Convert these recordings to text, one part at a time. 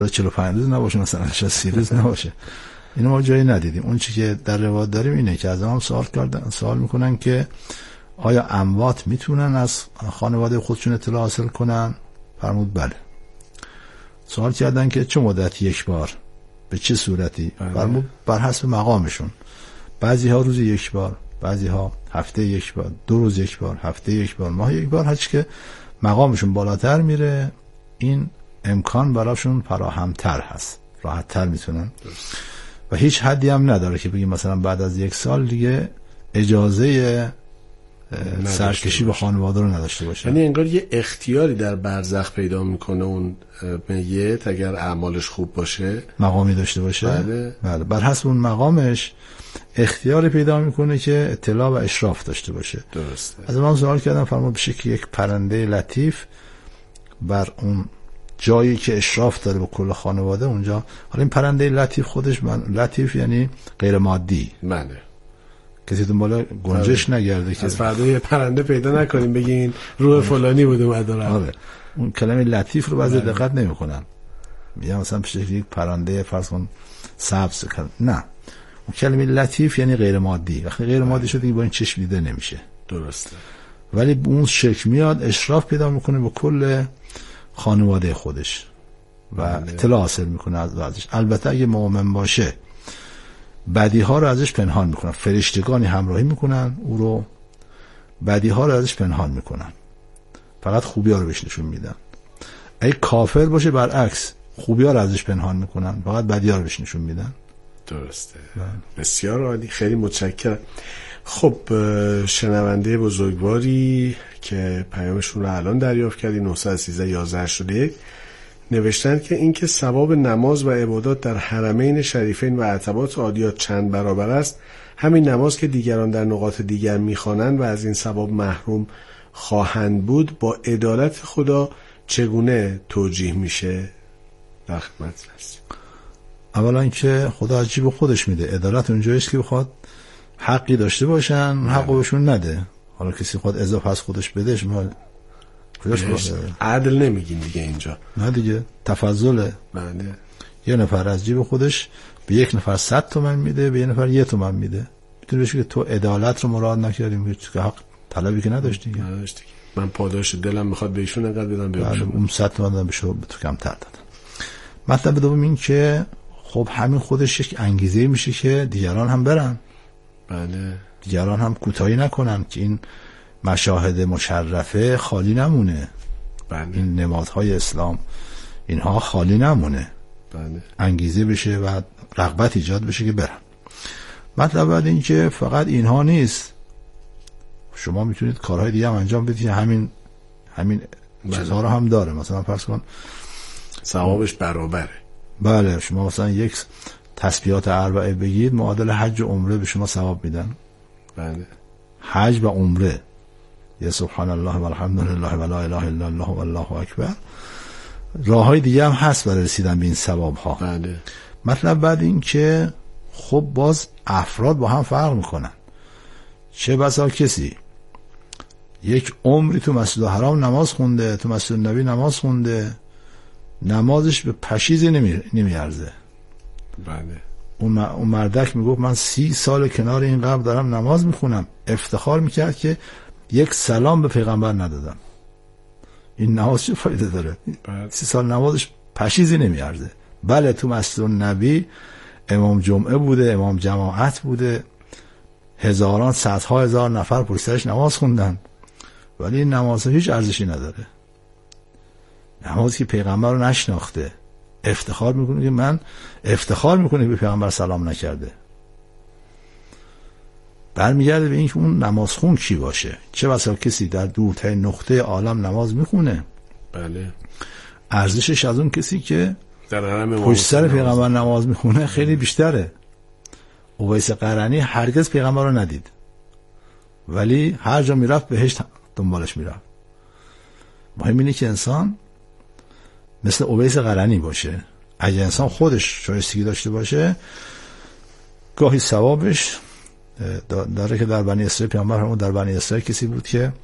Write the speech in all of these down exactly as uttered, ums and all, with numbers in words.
چهل و پنج روز نباشه، مثلا شصت روز نباشه. اینو ما جایی ندیدیم. اون چی که در روایت داریم اینه که از ما سوال کردن، سوال میکنن که آیا اموات میتونن از خانواده خودشون اطلاع حاصل کنن؟ فرمود بله. سوال کردن که چه مدت یک بار، به چه صورتی؟ فرمود بر حسب مقامشون. بعضی ها روز یک بار، بعضی ها هفته یک بار، دو روز یک بار، هفته یک بار، ماه یک بار. هرچی که مقامشون بالاتر میره این امکان براشون فراهمتر هست، راحتتر میتونن. و هیچ حدی هم نداره که بگیم مثلا بعد از یک سال دیگه اجازه سرکشی به خانواده رو نداشته باشه. یعنی انگار یه اختیاری در برزخ پیدا میکنه اون میت اگر اعمالش خوب باشه، مقامی داشته باشه. بله. بله. بر حسب اون مقامش اختیاری پیدا میکنه که اطلاع و اشراف داشته باشه. درسته. از من سوال کردم، فرمود بشه که یک پرنده لطیف بر اون جایی که اشراف داره به کل خانواده اونجا. حالا این پرنده لطیف خودش من لطیف یعنی غیر مادی. بله. کسی دنبال گنجش نگرده که از فردا یه پرنده پیدا نکنیم بگین روح فلانی بوده مداره. آره. اون کلمه لطیف رو بعضی دقت نمی‌کنن. میگم مثلا پیش یک پرنده فرض کن سبز کن. نه. اون کلمه لطیف یعنی غیر مادی. وقتی غیر مادی شد دیگه با این چشم دیده نمیشه. درسته. ولی اون شکل میاد اشراف پیدا میکنه به کل خانواده خودش و اطلاع حاصل میکنه از ازش. البته اگه مؤمن باشه بدی ها رو ازش پنهان میکنن، فرشتگانی همراهی میکنن او رو، بدی ها رو ازش پنهان میکنن، فقط خوبی ها رو بهش نشون میدن. اگه کافر باشه برعکس، خوبی ها رو ازش پنهان میکنن، فقط بدی ها رو بهش نشون میدن. درسته. بسیار عالی، خیلی متشکرم. خب شنونده بزرگواری که پیامشون رو الان دریافت کردیم نه یک سه یازده هشتاد و یک نوشتن که این که ثواب نماز و عبادات در حرمین شریفین و عتبات عادیات چند برابر است، همین نماز که دیگران در نقاط دیگر میخوانند و از این ثواب محروم خواهند بود، با عدالت خدا چگونه توجیه میشه؟ در خدمت هستیم. اولا اینکه خدا عجیب خودش میده، عدالت اونجاییست که بخواد حقی داشته باشن حقو بهشون نده. حالا کسی خود اضافه از خودش بدهش ما عدل نمیگیم دیگه اینجا. نه دیگه تفضله. بله. یه نفر از جیب خودش به یک نفر صد تومن میده، به یه نفر یه تومن میده. میتونی بهش که تو عدالت رو مراد نکردیم، که حق طلبی که نداشتی. نداشتی. من پاداش دلم میخواد به ایشون انقدر بدم، به ایشون اون صد تومن دادم به شو به تو کمتر دادم. مطلب دوم این که خب همین خودش یک انگیزه میشه که دیگران هم برن. بله. دیگران هم کوتاهی نکنن که این مشاهد مشرفه خالی نمونه. بله. این نمادهای اسلام اینها خالی نمونه. بله. انگیزه بشه و رغبت ایجاد بشه که برن. مطلب بعد این که فقط اینها نیست، شما میتونید کارهای دیگه هم انجام بدید، همین همین بله. چیزها رو هم داره. مثلا فرض کن ثوابش برابره. بله. شما مثلا یک تسبیحات اربعه بگید، معادل حج و عمره به شما ثواب میدن. بله. حج و عمره، یا سبحان الله و الحمد لله و لا اله الا الله و الله اکبر. راههای دیگه هم هست برای رسیدن به این ثواب ها. بله. مطلب بعد این که خب باز افراد با هم فرق میکنن. چه بسا کسی یک عمری تو مسجد الحرام نماز خونده، تو مسجد نبی نماز خونده، نمازش به پشیزی نمی... نمیارزه. بله. اون, م... اون مردک میگفت من سی سال کنار این قبر دارم نماز میخونم، افتخار میکرد که یک سلام به پیغمبر ندادم. این نماز چه فایده داره؟ بله. سی سال نمازش پشیزی نمیارزه. بله تو مسجد نبی امام جمعه بوده، امام جماعت بوده، هزاران صدها هزار نفر پشت سرش نماز خوندن، ولی این نماز هیچ ارزشی نداره. نمازی که پیغمبر رو نشناخته افتخار میکنه که من افتخار میکنه که به پیغمبر سلام نکرده. برمیگرده به این که اون نمازخون کی باشه. چه بسا کسی در دورترین نقطه عالم نماز میخونه، بله، ارزشش از اون کسی که در حرم پشت سر پیغمبر نماز میخونه خیلی بیشتره. اویس قرنی هرگز پیغمبر رو ندید، ولی هر جا میرفت بهشت دنبالش میرفت. مهم اینه که انسان مثل اویس قرنی باشه. اگه انسان خودش شایستگی داشته باشه، گاهی ثوابش داره که در بنی اسرائیل پیامبر همون در بنی اسرائیل کسی بود که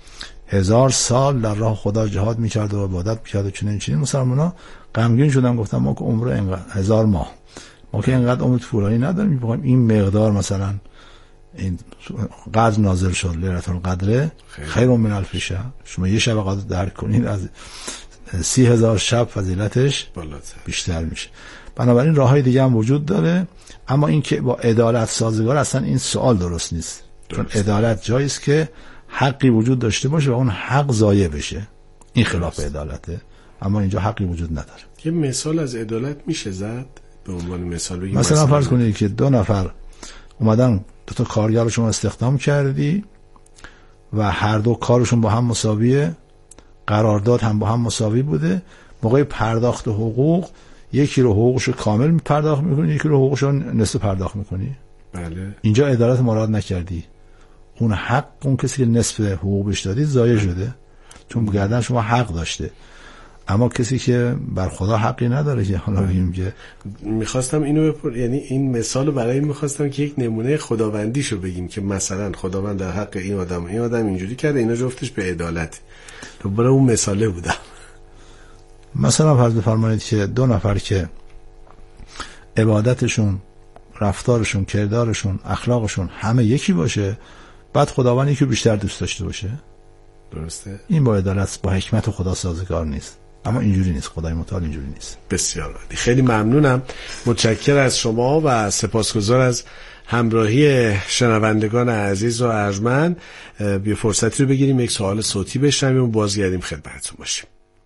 هزار سال در راه خدا جهاد میکرد و عبادت میکرد و چنین چنین. مسلمان‌ها غمگین شدن، گفتن ما که عمر اینقدر هزار ماه، ما که اینقدر عمر طولانی نداریم، می‌خوایم این مقدار مثلا این قدر نازل شد لیلة القدر خیر من الف شهر، شما یه شب قدر درک کنید از سی هزار شب فضیلتش بیشتر میشه. بنابراین راههای دیگه هم وجود داره، اما این که با عدالت سازگار، اصلا این سوال درست نیست. درست. چون عدالت جایی است که حقی وجود داشته باشه و اون حق ضایع بشه، این خلاف عدالته، اما اینجا حقی وجود نداره. یه مثال از عدالت میشه زد به عنوان مثال بگیم؟ مثلا مثلا فرض کنید که دو نفر اومدن، دو تا کارگر رو شما استخدام کردی و هر دو کارشون با هم مساویه، قرارداد هم با هم مساوی بوده، موقع پرداخت حقوق یکی رو حقوقشو کامل پرداخت میکنی، یکی رو حقوقشو نصف پرداخت میکنی. بله. اینجا عدالت مراد نکردی، اون حق اون کسی که نصف حقوق بهش دادی ضایع شده، چون بگردن شما حق داشته، اما کسی که بر خدا حقی نداره که حالا بگیم که میخواستم اینو بپر... یعنی این مثالو برای این میخواستم که یک نمونه خداوندیشو بگیم که مثلا خداوند در حق این آدم این آدم اینجوری کرده، اینا جفتش به عدالت. دوباره اون مثاله بودم. مثلا فرض بفرمایید که دو نفر که عبادتشون، رفتارشون، کردارشون، اخلاقشون همه یکی باشه، بعد خداوند یکی بیشتر دوست داشته باشه. درسته. این با عدالت، با حکمت خدا سازگار نیست. اما اینجوری نیست، خدای متعال اینجوری نیست. بسیار عالی، خیلی ممنونم، متشکرم از شما و سپاسگزار از همراهی شنوندگان عزیز و ارجمند. بیا فرصتی رو بگیریم یک سوال صوتی بشنویم و بازگردیم خدمتتون باشیم.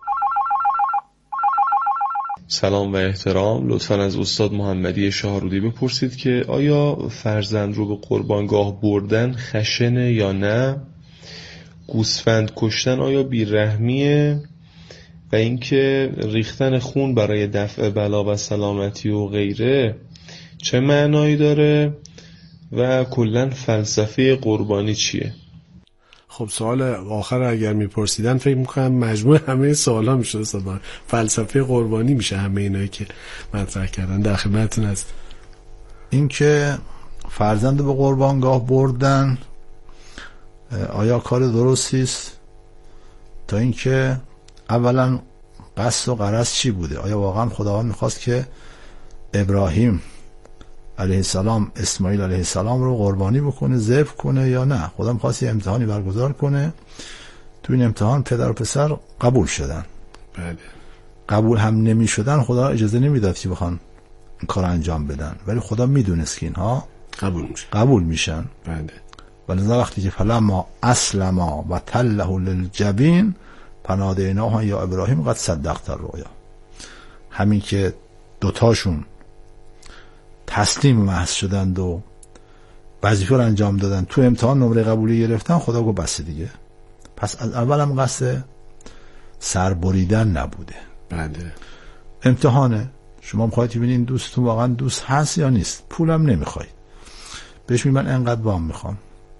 سلام و احترام، لطفاً از استاد محمدی شاهرودی بپرسید که آیا فرزند رو به قربانگاه بردن خشنه یا نه؟ گوسفند کشتن آیا بیرحمیه؟ و اینکه ریختن خون برای دفع بلا و سلامتی و غیره چه معنایی داره و کلاً فلسفه قربانی چیه؟ خب سوال آخر اگر میپرسیدن فکر میکنم مجموع همه سوالا میشه استاد، فلسفه قربانی میشه همه اینایی که مطرح کردن. در خدمتتون هست. این که فرزند به قربانگاه بردن آیا کار درستی است؟ تا اینکه اولا قصد و غرض چی بوده؟ آیا واقعا خداوند میخواست که ابراهیم علیه السلام اسماعیل علیه السلام رو قربانی بکنه، ذبح کنه یا نه؟ خدا میخواست یه امتحانی برگزار کنه، تو این امتحان پدر و پسر قبول شدن. بله. قبول هم نمی شدن خدا اجازه نمیداد که بخوان این کار انجام بدن، ولی خدا میدونست که اینها قبول میشن. قبول میشن. بله. ولذا وقتی که فلما اسلما و تله للجبین فنادیناه یا ابراهیم قد صدقت الرؤیا، همین که دوتاشون تسلیم محض شدند و وظیفه رو انجام دادن، تو امتحان نمره قبولی گرفتن، خدا گفت بس دیگه. پس از اول هم قصد سربریدن نبوده. بله. امتحانه، شما میخواید ببینید دوستتون واقعا دوست هست یا نیست. پولم نمیخواید، بهش میگن من انقدر وام میخوام،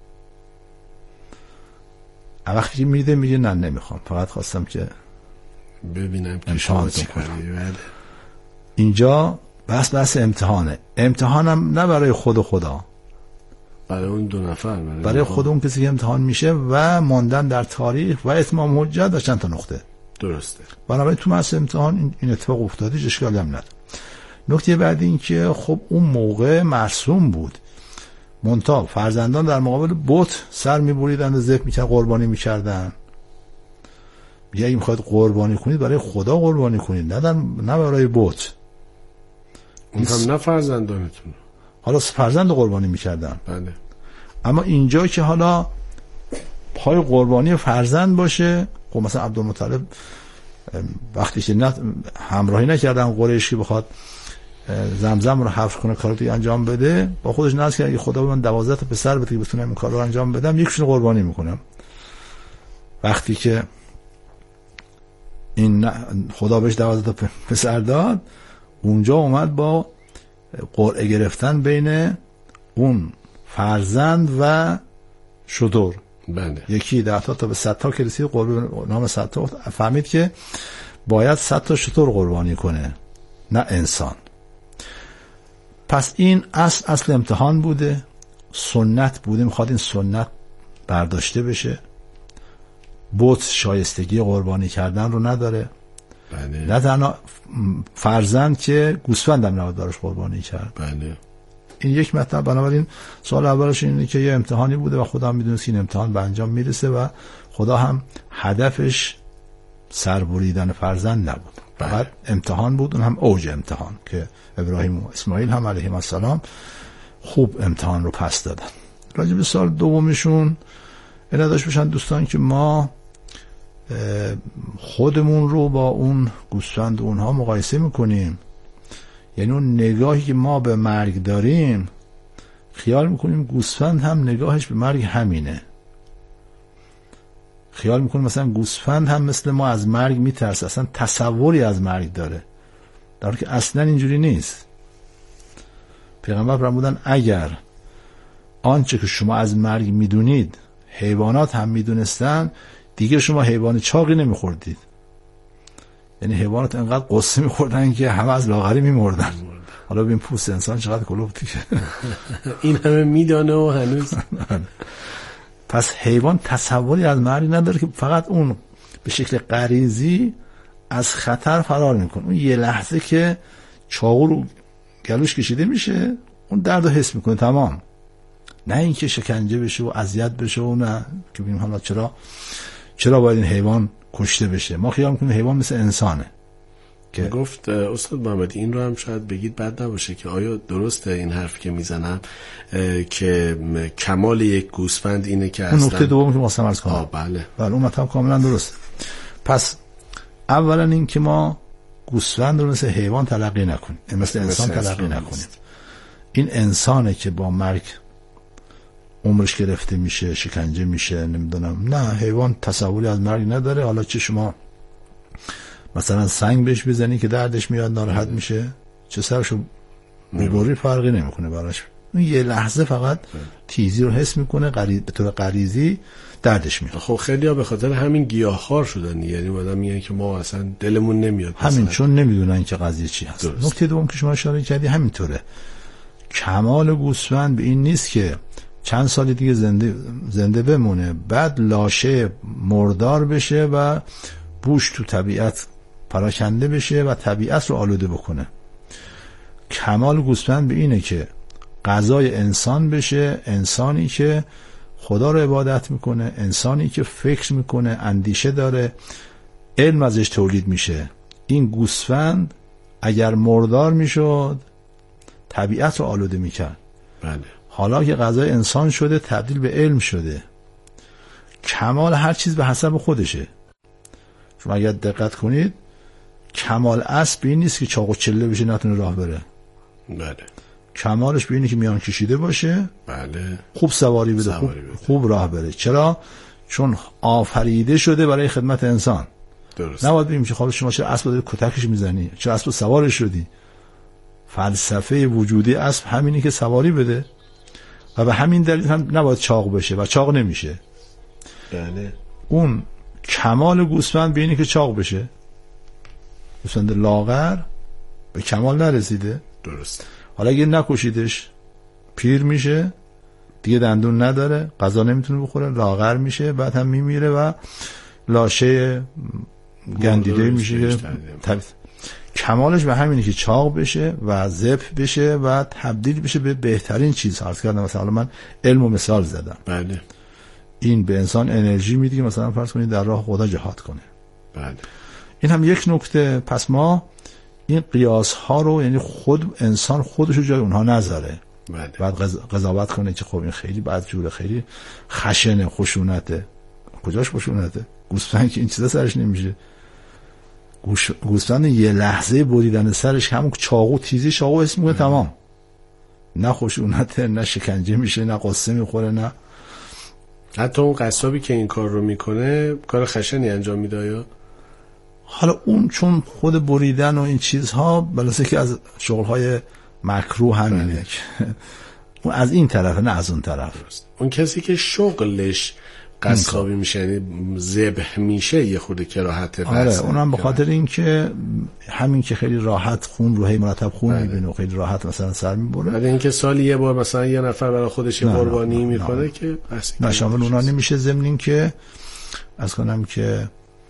وقتی که میده میگه نه نمیخوام، فقط خواستم که ببینم که شما چی کاری. بله. اینجا بس بس امتحانه. امتحانم نه برای خود و خدا، برای اون دو نفر، برای, برای خود اون کسی که امتحان میشه و ماندن در تاریخ و اتمام حجت و چند تا نقطه. درسته. بنابراین تو مسئله امتحان این اتفاق افتاده، اشکالی هم نداره. نکته بعدی این که خب اون موقع مرسوم بود، منتها فرزندان در مقابل بت سر میبریدن و ذبح میکردن، قربانی میکردن. میگه اگه میخواید قربانی کنید برای خدا قربانی کنید، نه نه برای بت. اون هم نه فرزندانتون، حالا فرزند قربانی میکردن. بله. اما اینجا که حالا پای قربانی فرزند باشه، خب مثلا عبدالمطلب وقتی که نه همراهی نکردن قریش که بخواد زمزم رو حفر کنه، کارو دیگه انجام بده، با خودش ناز کرد خدا به من دوازده تا پسر بده که بتونم این کار رو انجام بدم، یکیشون قربانی میکنم. وقتی که این خدا بهش دوازده تا پسر داد، اونجا اومد با قرعه گرفتن بین اون فرزند و شتر. بله. یکی ده تا تا به صد تا که رسید، قربه نام صد تا، فهمید که باید صد تا شتر قربانی کنه نه انسان. پس این اصل اصل امتحان بوده، سنت بوده، میخواد این سنت برداشته بشه. بت شایستگی قربانی کردن رو نداره. بله. نه تنها فرزند که گوسفند هم نباید براش قربانی کرد. بله. این یک مطلب. بنابراین سوال اولش اینه که یه امتحانی بوده و خدا هم میدونست که این امتحان به انجام میرسه و خدا هم هدفش سربریدن فرزند نبود، فقط امتحان بود، اون هم اوج امتحان که ابراهیم و اسماعیل هم علیهم السلام خوب امتحان رو پس دادن. راجع به سال دومشون اینا داشت بشن دوستان که ما خودمون رو با اون گوسفند اونها مقایسه میکنیم، یعنی اون نگاهی که ما به مرگ داریم خیال میکنیم گوسفند هم نگاهش به مرگ همینه. خیال میکنیم مثلا گوسفند هم مثل ما از مرگ میترسه، اصلا تصوری از مرگ داره، در حالی که اصلا اینجوری نیست. پیغمبر فرمودن اگر آنچه که شما از مرگ میدونید حیوانات هم میدونستن دیگه شما حیوان چاقی نمیخوردید. یعنی حیوانات انقدر قصه میخوردن که همه از لاغری میمردن. حالا ببین پوست انسان چقدر کلوفتی که این همه میدانه و هنوز. پس حیوان تصوری از مرگ نداره که فقط اون به شکل غریزی از خطر فرار میکنه. اون یه لحظه که چاقو رو گلوش کشیده میشه اون درد رو حس میکنه، تمام. نه اینکه شکنجه بشه و اذیت بشه و نه که ببینیم حالا چرا چرا باید این حیوان کشته بشه. ما خیال میکنیم حیوان مثل انسانه. که گفت استاد محمدی این رو هم شاید بگید بد نباشه که آیا درسته این حرف که میزنم که کمال یک گوسفند اینه که اصلا نکته دوم که واسه عرض کنم. بله بله اون مطلب کاملا درسته. پس اولا این که ما گوسفند رو مثل حیوان تلقی نکنیم، مثل انسان تلقی نکنیم. این انسانه که با مرگ عمرش گرفته میشه، شکنجه میشه، نمیدونم. نه، حیوان تصوری از مرگ نداره. حالا چه شما مثلا سنگ بهش بزنی که دردش میاد ناراحت میشه، چه سرشو میبری فرقی نمیکنه براش. اون یه لحظه فقط تیزی رو حس میکنه، غریب به طور غریزی دردش میاد. خب خیلی‌ها به خاطر همین گیاهخوار شدن، یعنی آدم میگن که ما اصلا دلمون نمیاد همین مثلا. چون نمیدونن که قضیه چی هست. نکته دوم که شما اشاره کردی همینطوره. کمال گوسفند به این نیست که چند سال دیگه زنده زنده بمونه، بعد لاشه مردار بشه و بوش تو طبیعت پراکنده بشه و طبیعت رو آلوده بکنه. کمال گوسفند به اینه که غذای انسان بشه، انسانی که خدا رو عبادت میکنه، انسانی که فکر میکنه، اندیشه داره، علم ازش تولید میشه. این گوسفند اگر مردار میشد طبیعت رو آلوده میکرد. بله. حالا که غذای انسان شده تبدیل به علم شده. کمال هر چیز به حسب خودشه. شما اگر دقت کنید کمال اسب این نیست که چاق و چله بشه نتونه راه بره. بله. کمالش به اینه که میان کشیده باشه. بله. خوب سواری بده، خوب, بده. خوب راه بره. چرا؟ چون آفریده شده برای خدمت انسان. درست. نباید بگیم که خب شما چرا اسب داری کتکش میزنی؟ چرا اسب سوارش شدی؟ فلسفه وجودی اسب همینی که سواری بده و به همین دلیل هم نباید چاق بشه و چاق نمیشه. بله. اون کمال گوسفند به اینه که چاق بشه. گوسفند لاغر به کمال نرسیده. درست. حالا اگه نکشیدش پیر میشه، دیگه دندون نداره، غذا نمیتونه بخوره، لاغر میشه، بعد هم میمیره و لاشه گندیده میشه. کمالش به همینه که چاق بشه و ذبح بشه و تبدیل بشه به بهترین چیز. عرض کردم مثلا من علم و مثال زدم. بله. این به انسان انرژی میده که مثلا فرض کنید در راه خدا جهاد کنه. بله. این هم یک نکته. پس ما این قیاس ها رو، یعنی خود انسان خودش رو جای اونها نذاره. بله. بعد قضاوت کنه که خب این خیلی بد جوره، خیلی خشنه، خشونته. کجاش خشونته؟ گوسفند که این چیزا سرش نمیشه. گوسفند یه لحظه بریدن سرش همون چاقو تیزی چاقو اسم میگه تمام. نه خشونته، نه شکنجه میشه، نه قصه میخوره، نه حتی اون قصابی که این کار رو میکنه کار خشنی انجام میده. یا حالا اون چون خود بریدن و این چیزها بلاسه که از شغلهای مکروه همینه، اون از این طرف نه از اون طرف. اون کسی که شغلش قصابی میشه، یعنی ذبح میشه، یه خورده کراهت بحثه. آره اونم به خاطر این که همین که خیلی راحت خون رو هی مرتب خون بله. میبینه و خیلی راحت مثلا سر میبره. بعد اینکه سالی یه بار مثلا یه نفر برای خودش قربانی میکنه که نه شامل اونا نمیشه. ضمن این که از کنم که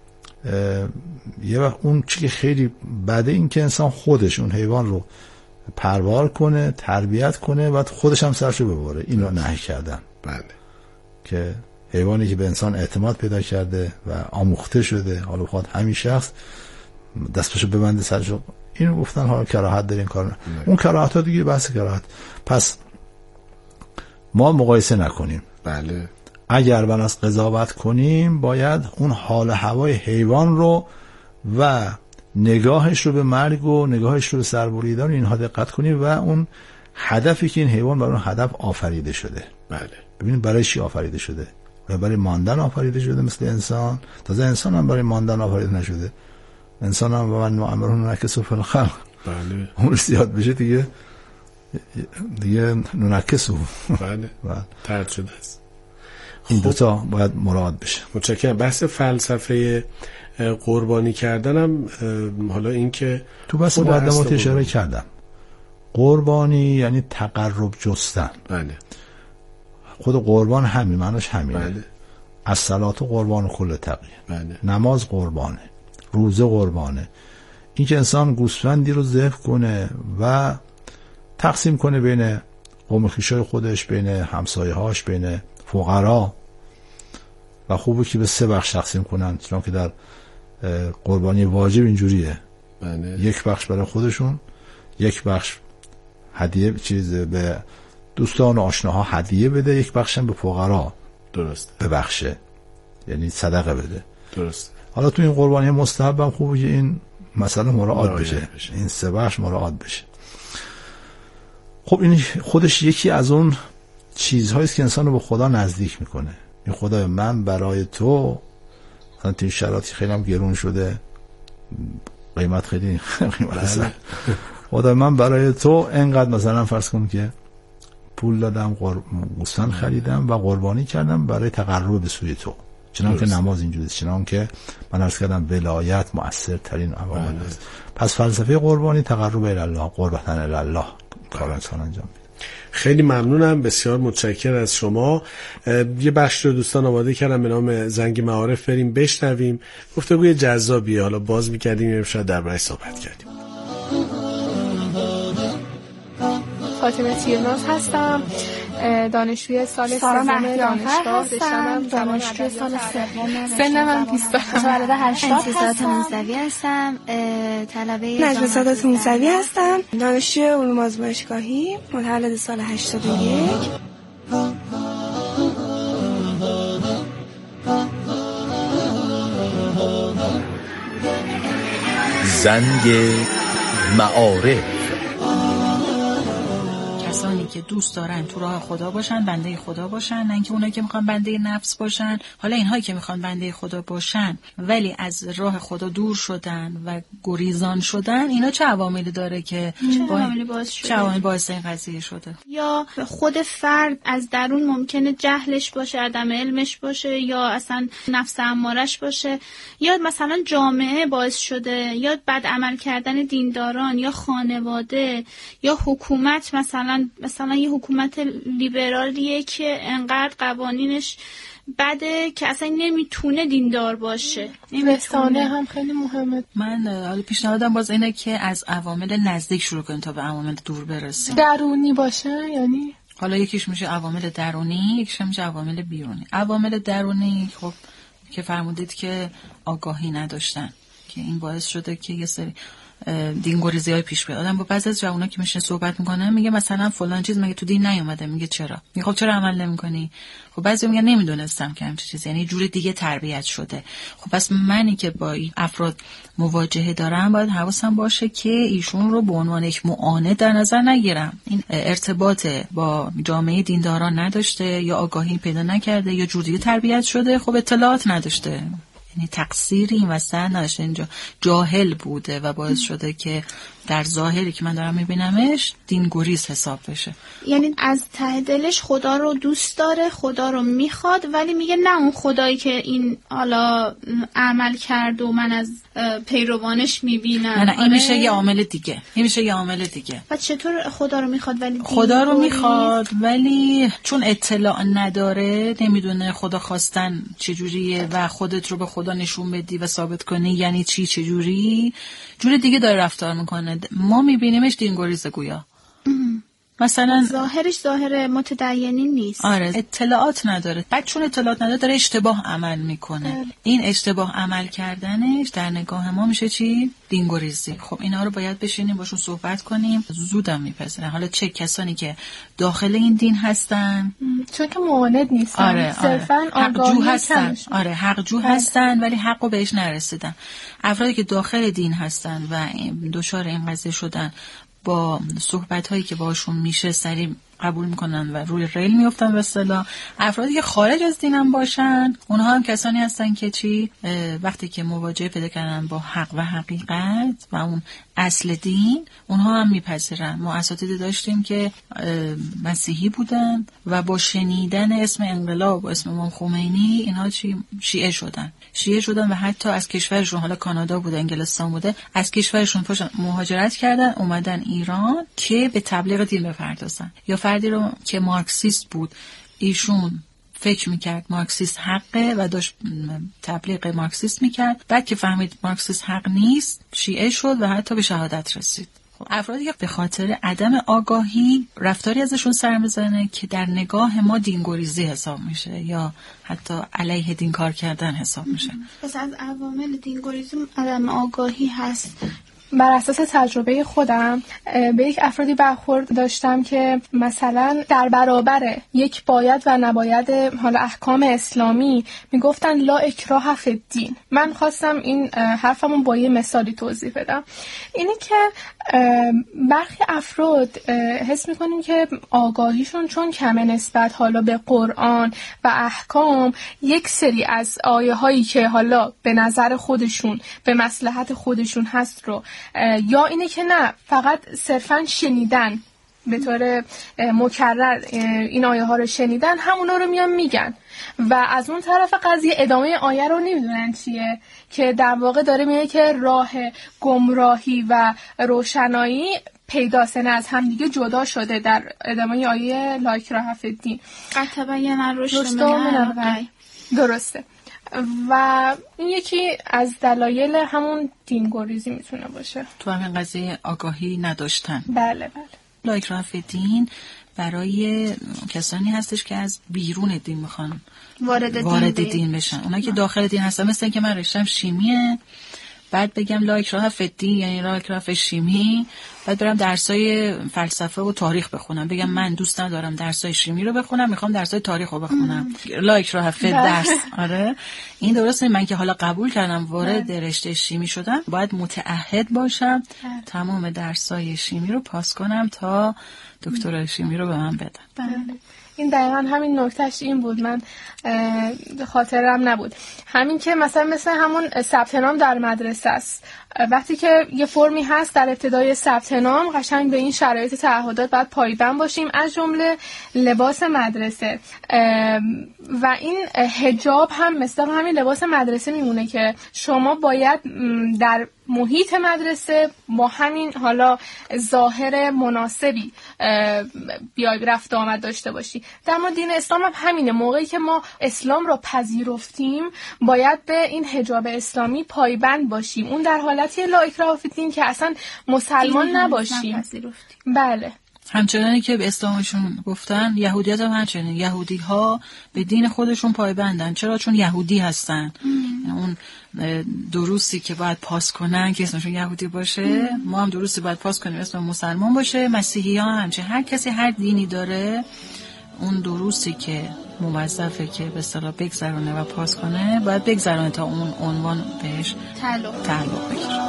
یه وقت اون چی که خیلی بده این که انسان خودش اون حیوان رو پروار کنه، تربیت کنه، بعد خودش هم سرشو ببره. اینو نهی کردن. بله. که حیوانی که به انسان اعتماد پیدا کرده و آموخته شده، حالا بخواد همین شخص دستشو ببنده سرشو، اینو گفتن حالا کراهت دارین کار نه. اون کراهت ها دیگه بحث کراهت. پس ما مقایسه نکنیم. بله. اگر بنا از قضاوت کنیم باید اون حال هوای حیوان رو و نگاهش رو به مرگ و نگاهش رو به سربریدن اینها دقت کنیم و اون هدفی که این حیوان برای اون هدف آفریده شده. بله. ببینید برای چی آفریده شده؟ برای ماندن آفریده شده مثل انسان. تازه انسان هم برای ماندن آفریده نشده. انسان هم و من نعمرون نکسو فی الخلق. بله. اون زیاد بشه دیگه دیگه ننکسو. بله. طرد شده است. این دوتا باید مراد بشه. متشکرم. بحث فلسفه قربانی کردنم، حالا این که تو بحث مقدمات اشاره کردم، قربانی یعنی تقرب جستن. بله. خود قربان همین معناش همینه. بله. الصلاة قربان کل تقی. بله. نماز قربانه، روزه قربانه. این که انسان گوسفندی رو ذبح کنه و تقسیم کنه بین قوم خویشای خودش، بین همسایه‌هاش، بین فقرا، و خوبه که به سه بخش تقسیم کنن، چون که در قربانی واجب اینجوریه. بله. یک بخش برای خودشون، یک بخش هدیه چیز به دوستان و آشناها هدیه بده، یک بخش هم به فقرا درست ببخشه، یعنی صدقه بده. درست. حالا تو این قربانی مستحب هم خوبه که این مسئله مراعات بشه. بشه، این سه بخش مراعات بشه. خب این خودش یکی از اون چیزهایی است که انسان رو به خدا نزدیک میکنه. این خدای من برای تو، مثلا تو این شرایطی خیلی هم گرون شده، قیمت خیلی قیمت است، خدای من برای تو اینقدر مثلا فرض کن که پول دادم، گوسفند خریدم و قربانی کردم برای تقرب به سوی تو. چنان که نماز اینجوری است، چنان که من عرض کردم ولایت مؤثرترین عوامل است. پس فلسفه قربانی تقرب الی الله، قربتن الی الله کار انسان انجام میده. خیلی ممنونم، بسیار متشکر از شما. یه بخش رو دوستان آماده کردم به نام زنگ معارف، بریم بشنویم. گفتگوی جذابیه، حالا باز می‌کردیم امشب درباره صحبت کردیم. فاطمه تیرناز هستم، دانشجوی سال سوم دانشگاه هستم، دانشجوی سال سوم. سنم هم بیست سال هشتاد هستم. موسوی هستم، طلبه نجم سادات موسوی هستم، دانشجوی علوم آزمایشگاهی، متولد سال هشتاد و یک. زنگ معارف. کسانی که دوست دارن تو راه خدا باشن، بنده خدا باشن، نه اینکه اونایی که میخوان بنده نفس باشن. حالا اینهایی که میخوان بنده خدا باشن ولی از راه خدا دور شدن و گریزان شدن، اینا چه عواملی داره که چه عواملی باعث شده؟ چه عواملی باعث این قضیه شده؟ یا خود فرد از درون ممکنه جهلش باشه، عدم علمش باشه، یا اصلا نفس امارش باشه، یا مثلا جامعه باعث شده، یا بد عمل کردن دینداران، یا خانواده، یا حکومت. مثلا مثلا یه حکومت لیبرالیه که انقدر قوانینش بده که اصلا نمیتونه دیندار باشه. رسانه هم خیلی مهمه. من حالا پیشنهادم باز اینه که از عوامل نزدیک شروع کنیم تا به عوامل دور برسیم. درونی باشه یعنی حالا یکیش میشه عوامل درونی، یکیش میشه عوامل بیرونی. عوامل درونی خب که فرمودید که آگاهی نداشتن، که این باعث شده که یه سری دینگوریزی های پیش بیاد. آدم با بعضی از جوونا که میشه صحبت میکنه میگه مثلا فلان چیز مگه تو دین نیومده؟ میگه چرا؟ میگه خب چرا عمل نمیکنی؟ خب بعضی میگن نمیدونستم که همچین چیزی، یعنی جوری دیگه تربیت شده. خب پس منی که با این افراد مواجهه دارم باید حواسم باشه که ایشون رو به عنوان یک معاند در نظر نگیرم. این ارتباط با جامعه دینداران نداشته، یا آگاهی پیدا نکرده، یا جوری تربیت شده، خب اطلاعات نداشته، یعنی تقصیری این وسط نداشته، اینجا جاهل بوده و باعث شده که در ظاهری که من دارم میبینمش دینگریز حساب بشه. یعنی از ته دلش خدا رو دوست داره، خدا رو میخواد، ولی میگه نه اون خدایی که این حالا عمل کرد و من از پیروانش میبینم. نه نه این آره. میشه یه عامل دیگه. این میشه یه عامل دیگه. و چطور خدا رو میخواد ولی خدا رو میخواد ولی چون اطلاع نداره، نمیدونه خدا خواستن چجوریه و خودت رو به خدا نشون بدی و ثابت کنی یعنی چی، چجوری جور دیگه داره رفتار میکنه. ما میبینیمش دینگریزه گویا. مثلا ظاهرش ظاهر متدینی نیست. آره اطلاعات نداره. بعد چون اطلاعات نداره داره اشتباه عمل میکنه. اه. این اشتباه عمل کردنش در نگاه ما میشه چی؟ دینگریزی. خب اینا رو باید بشینیم باشون صحبت کنیم. زودم میپذیرن. حالا چه کسانی که داخل این دین هستن، چون که معاند نیستن، آره صرفاً حقجو هستن. آره حقجو هستن ولی حقو بهش نرسیدن. افرادی که داخل دین هستن و دچار این قضیه شدن، با صحبت هایی که باشون میشه سریع قبول میکنن و روی ریل میافتن. به اصطلاح افرادی که خارج از دینم باشن، اونها هم کسانی هستن که چی وقتی که مواجهه پیدا کردن با حق و حقیقت و اون اصل دین، اونها هم میپذیرن. ما اساتید داشتیم که مسیحی بودن و با شنیدن اسم انقلاب و اسم امام خمینی اینها چی شیعه شدن شیعه شدن و حتی از کشورشون، حالا کانادا بوده، انگلستان بوده، از کشورشون پاشن مهاجرت کردن اومدن ایران که به تبلیغ دین بپردازن. یا فردی رو که مارکسیست بود، ایشون فکر میکرد مارکسیست حقه و داشت تبلیغ مارکسیست میکرد، بعد که فهمید مارکسیست حق نیست شیعه شد و حتی به شهادت رسید. خب افرادی که به خاطر عدم آگاهی رفتاری ازشون سر میزنه که در نگاه ما دینگریزی حساب میشه یا حتی علیه دین کار کردن حساب میشه. پس از عوامل دینگریزی عدم آگاهی هست. بر اساس تجربه خودم به یک افرادی برخورد داشتم که مثلا در برابر یک باید و نباید حالا احکام اسلامی میگفتن لا اکراه فی الدین. من خواستم این حرفمو با یه مثالی توضیح بدم. اینی که برخی افراد حس میکنیم که آگاهیشون چون کمه نسبت حالا به قرآن و احکام، یک سری از آیه هایی که حالا به نظر خودشون به مصلحت خودشون هست رو، یا اینه که نه فقط صرفاً شنیدن به طور مکرر این آیه ها رو شنیدن، همونا رو میان میگن و از اون طرف قضیه ادامه آیه رو نمیدونن چیه، که در واقع داره میگه که راه گمراهی و روشنایی پیداست، نه از هم دیگه جدا شده در ادامه آیه لا اکراه فی الدین. قطبا من روشن درسته. و این یکی از دلایل همون دینگریزی میتونه باشه، تو همین قضیه آگاهی نداشتن. بله بله. لا اکراه فی الدین برای کسانی هستش که از بیرون دین میخوان وارد, وارد دین, دین بشن. اونا که داخل دین هستن، مثل این که من رشتم شیمیه، بعد بگم لا اکراه فی الدین یعنی لا اکراه فی شیمی، بعد برم درسای فلسفه و تاریخ بخونم، بگم من دوست ندارم درسای شیمی رو بخونم، میخوام درسای تاریخ رو بخونم. لا اکراه فی درس. آره این درسته. من که حالا قبول کردم وارد رشته شیمی شدم، باید متعهد باشم تمام درسای شیمی رو پاس کنم تا دکترای شیمی رو به من بدن. بله. این دقیقا همین نکتهش این بود، من خاطرم نبود. همین که مثلا مثل همون ثبت نام در مدرسه است، وقتی که یه فرمی هست در ابتدای ثبت نام، قشنگ به این شرایط تعهدات باید پایبند باشیم، از جمله لباس مدرسه. و این حجاب هم مثل همین لباس مدرسه میمونه که شما باید در محیط مدرسه با همین حالا ظاهر مناسبی بیای رفت آمد داشته باشی. در مورد دین اسلام هم همینه، موقعی که ما اسلام را پذیرفتیم باید به این حجاب اسلامی پایبند باشیم. اون در حالتی لا اکراه فی الدین که اصلا مسلمان نباشیم. بله. همچنانی که به اسلامشون گفتن، یهودیت هم همچنین. یهودی ها به دین خودشون پایبندن. چرا؟ چون یهودی هستن. اون دروسی که باید پاس کنن که اسمشون یهودی باشه، ام. ما هم دروسی باید پاس کنیم اسم مسلمان باشه. مسیحی ها همچنین. هر کسی هر دینی داره، اون دروسی که موظفه که به اصطلاح بگذرونه و پاس کنه باید بگذرونه تا اون عنوان بهش تعلق تعلق بگیره.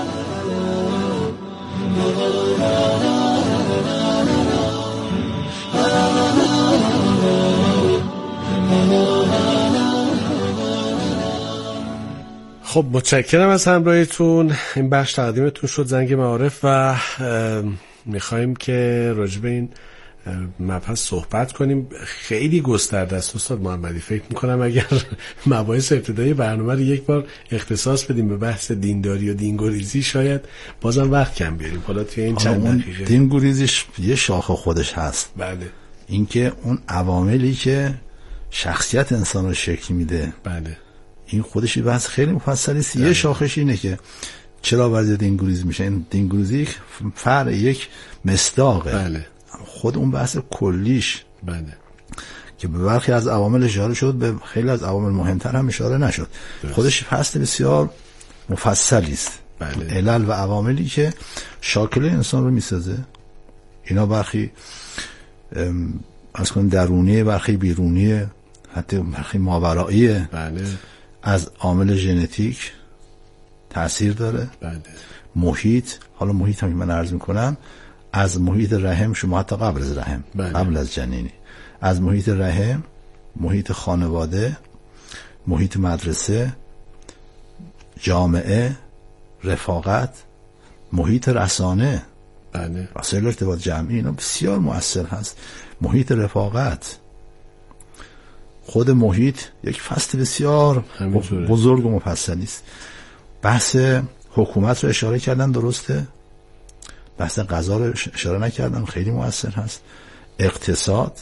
خب متشکرم از همراهیتون. این بخش تقدیمتون شد زنگ معارف و میخوایم که راجع به این مبحث صحبت کنیم. خیلی گسترده است استاد محمدی. فکر میکنم اگر مباحث ابتدایی برنامه رو یک بار اختصاص بدیم به بحث دینداری و دینگریزی شاید بازم وقت کم بیاریم. حالا توی این چند دقیقه دینگریزیش یه شاخه خودش هست. بله. اینکه اون عواملی که شخصیت انسان رو شکل میده، بله، این خودش بحث خیلی مفصلی است. یه شاخش اینه که چرا وضع دینگریزی میشه. این دینگریزی فرع یک مصداقه. بله. خود اون بحث کلیش، بله، که به برخی از عوامل اشاره شد، به خیلی از عوامل مهمتر هم اشاره نشد. درست. خودش فصل بسیار مفصلی است. بله. علل و عواملی که شاکله انسان رو میسازه، اینا برخی از کن درونیه، برخی بیرونیه، حتی برخی ماوراییه. بله. از عامل ژنتیک تأثیر داره. بله. محیط، حالا محیط هم من عرض میکنم، از محیط رحم، شما حتی قبل از رحم، بله. قبل از جنینی، از محیط رحم، محیط خانواده، محیط مدرسه، جامعه، رفاقت، محیط رسانه، بله، وسایل ارتباط جمعی، اینا بسیار مؤثر هست. محیط رفاقت، خود محیط یک فصل بسیار بزرگ و مفصلی است. بحث حکومت رو اشاره کردن، درسته؟ بحث غذا رو اشاره نکردن، خیلی مؤثر هست. اقتصاد،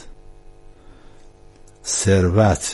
ثروت،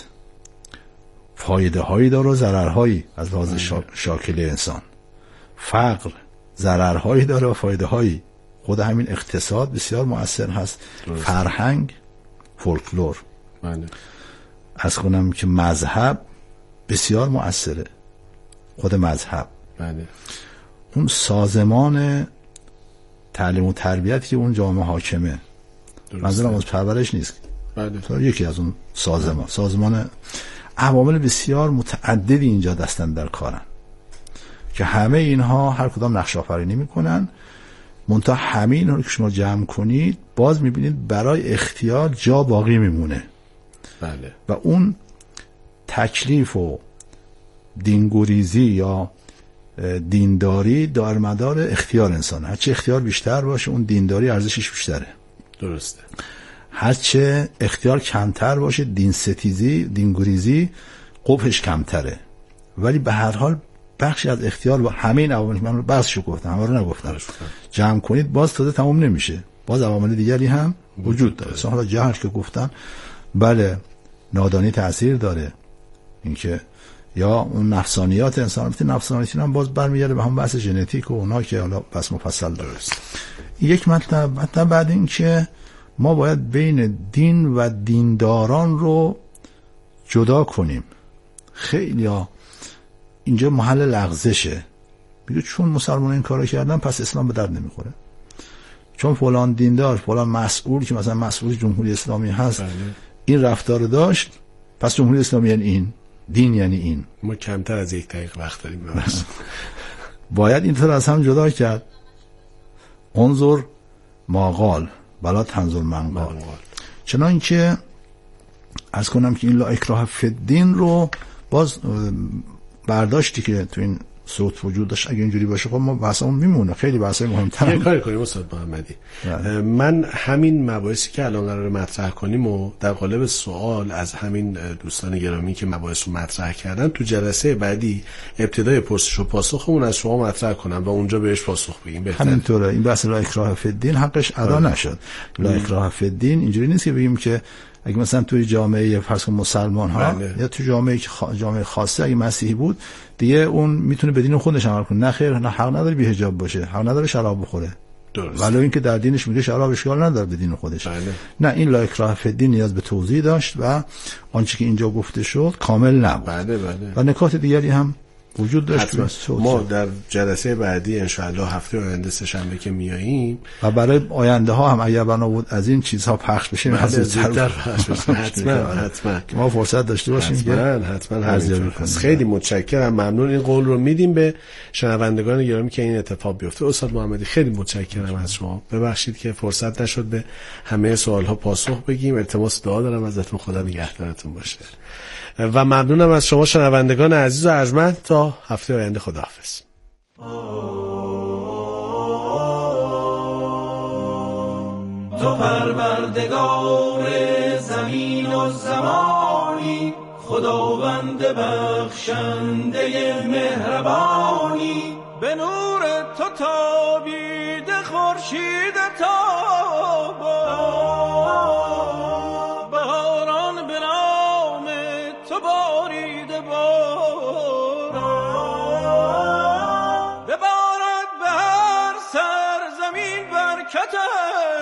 فایده هایی داره و ضررهایی از لحاظ شا... شاکله انسان. فقر ضررهایی داره و فایده هایی. خود همین اقتصاد بسیار مؤثر هست. درست. فرهنگ، فولکلور. بله. از کنم که مذهب بسیار مؤثره. خود مذهب. بله. اون سازمان تعلیم و تربیت که اون جامعه حاکمه، منظورم از پرورش نیست. بله. یکی از اون سازمان. بله. سازمان عوامل بسیار متعددی اینجا دستن در کارن که همه اینها هر کدام نقش آفرینی میکنن. منتها همه اینها رو که شما جمع کنید باز میبینید برای اختیار جا باقی میمونه. بله. و اون تکلیف و دینگریزی یا دینداری دار مدار اختیار انسان. هرچه اختیار بیشتر باشه اون دینداری ارزشش بیشتره. درسته. هرچه اختیار کمتر باشه دین ستیزی، دینگریزی قبحش کمتره. ولی به هر حال بخشی از اختیار با همه این عوامل، من بحثشو گفتم، همه رو نگفتم، جمع کنید باز تازه تمام نمیشه. باز عوامل دیگری هم وجود داره. مثلا حالا جهل که گفتن، بله، نادانی تأثیر داره. اینکه یا اون نفسانیات انسان، البته نفسانیات هم باز برمیگرده به هم بحث ژنتیک و اونا که حالا بس مفصل درست. یک مطلب مطلب بعد این که ما باید بین دین و دینداران رو جدا کنیم. خیلی ها اینجا محل لغزشه، میگه چون مسلمان این کارو کردن پس اسلام به درد نمیخوره، چون فلان دیندار، فلان مسئول که مثلا مسئول جمهوری اسلامی هست بله. این رفتار داشت، پس جمهوری اسلامی یعنی این، دین یعنی این. ما کمتر از یک دقیقه وقت داریم. باید اینطور از هم جدا کرد. انظر ما قال بلا تنظر من قال. چنان که از کنم که این لا اکراه فی الدین رو باز برداشتی که تو این صوت وجود داشت، اگه اینجوری باشه خب ما بحثمون میمونه. خیلی بحثای مهم‌تر. یه کاری کنیم استاد محمدی. من همین مباحثی که الان قراره مطرح کنیم و در قالب سوال از همین دوستان گرامی که مباحث رو مطرح کردن تو جلسه بعدی ابتدای پرسش و پاسخمون از شما مطرح کنم و اونجا بهش پاسخ بگیم. بهتره. همینطوره. این بحث لا اکراه فی الدین حقش ادا نشد. لا اکراه فی الدین اینجوری نیست که بگیم که اگه مثلا توی جامعه فرض کن مسلمان ها بله. یا تو جامعه خ... جامعه خاصه اگه مسیحی بود دیگه اون میتونه به دین خودش عمل کنه. نه خیر، نه حق نداره بی حجاب باشه، حق نداره شراب بخوره. درست. ولی اینکه در دینش میگه شراب اشکال نداره به دین خودش. بله. نه، این لا اکراه فی الدین نیاز به توضیح داشت و آنچه که اینجا گفته شد کامل نبود. بله بله. و نکات دیگری هم وجود داشت. ما در جلسه بعدی ان شاء الله هفته آینده سه شنبه که میاییم و برای آینده ها هم اگر بنا بود از این چیزها پخش بشه زودتر پخش بشه. حتما حتما ما فرصت داشته باشیم که حتما حتما خیلی متشکرم، ممنون. این قول رو میدیم به شنوندگان گرامی که این اتفاق بیفته. استاد محمدی خیلی متشکرم از شما. ببخشید که فرصت نشد به همه سوال ها پاسخ بگیم. التماس دعا دارم ازتون، خدا نگهدارتون باشه. و ممنونم از شما شنوندگان عزیز و ارجمند. تا هفته آینده خداحافظ. تو پروردگار زمین و زمانی، خداوند بخشنده مهربانی، به نور تو تابیده خورشید تا